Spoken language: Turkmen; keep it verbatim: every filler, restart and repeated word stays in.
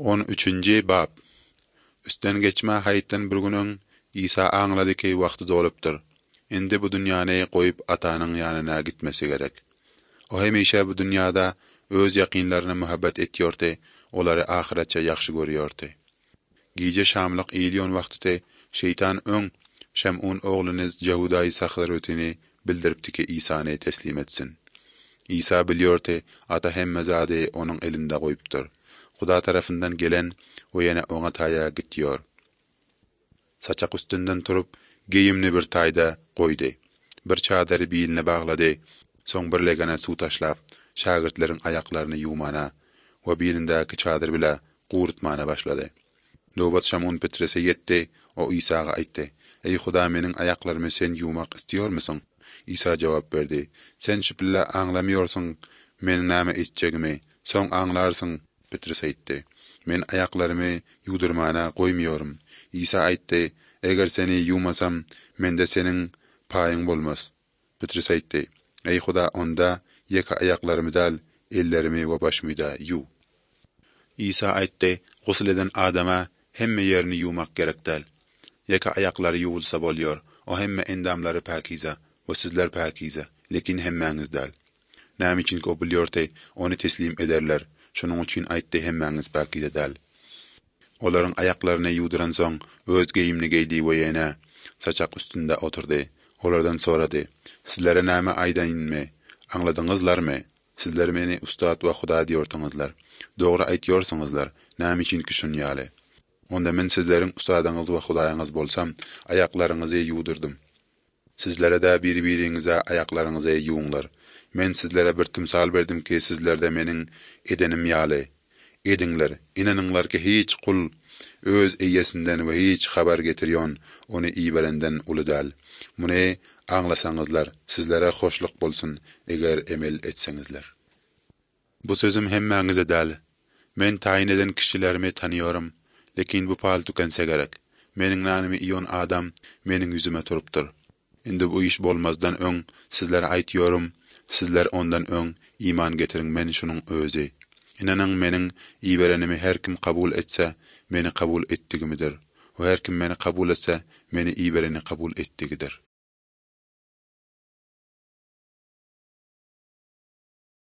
on üçinji bab. Üstten geçme hayattan bir günün İsa aňlady ki wagty dolupdyr. Indi bu dünýany goýup atanyň ýanyna gitmesi gerek. O hemişe bu dünýada öz ýakynlaryna muhabbet etýärdi, olary ahiretçe ýaxşy görýärdi. Giýje şamlyk ýylýan wagtyda şeytan öň Şem'un oğluny Jehudaý sahlaryny bildiripdi ki İsa'ny teslim etsin. İsa bilýärdi, ata hemme zady onuň elinde goýupdyr. Huda tarafından gelen o ýene oňa taýa gitýär. Saçak üstünden turup geyimli bir taýda goýdy. Bir çadary biline baglady. Soň bir legene suw taşlap şagirtleriň aýaklaryny ýumana we bilindäki çadyr bile gurutmana başlady. Nowbat Şamon Petrese ýetdi. O İsa'ga aýtdy: "Ey Huda, meniň aýaklarymy sen ýumak istýärmisin?" İsa jogap berdi: "Sen şüpille aňlamýorsun meni näme etjegimi, soň aňlarsyň." Petrus aýtdy: "Men aýaklarymy ýudurmana goýmýorum." İsa aýtdy: "Eger seni ýumasam, mende seniň paýyň bolmaz." Petrus aýtdy: "Ey Huda, onda ýeka aýaklarymy dal, ellerimi we başymy da ýu." İsa aýtdy: "Gusl eden adama hemme ýerini ýumak gerek däl. Ýeka aýaklary ýuwulsa bolýar. O hemme endamlary pakize we sizler pakize, lekin hemmäňiz däl. Näme üçin o bilýärdi, ony teslim ederler. Şonuň üçin aýtdy, hemmäňiz pakize däl." Olaryň aýaklaryny ýuduran soň öz geyimini geydi we ýene saçak üstünde oturdy. Olardan sorady: "Sizlere näme aýdaýynmy? Aňladyňyzlarmy? Sizler meni ustad we Huda diýordyňyzlar. Dogry aýtýarsyňyzlar. Näme üçin ki şunýaly? Onda men sizleriň ustadyňyz we Hudaýyňyz bolsam, aýaklaryňyzy ýudurdum. Sizlere de bir-biriňize aýaklaryňyzy ýuwuňlar. Men sizlere bir tümsal berdim ki sizlerde meniň edenim ýaly. Ediňler, inanyňlar ki hiç kul öz eýesinden we hiç habar getirýän ony iýberenden uly däl. Muny aňlasaňyzlar, sizlere hoşluk bolsun eger emel etseňizler. Bu sözüm hemmäňize däl. Men taýin eden kişilerimi tanýarym, lekin bu pal tükense gerek. Meniň näme iýon adam meniň ýüzüme turupdyr. Indi bu iş bolmazdan öň sizlere aýtýarym, sizler ondan öň iman getiriň, men şunuň özi. İnanyň meniň iýberenimi her kim kabul etse, meni kabul etdigimidir. We her kim meni kabul etse, meni iýbereni kabul etdigidir.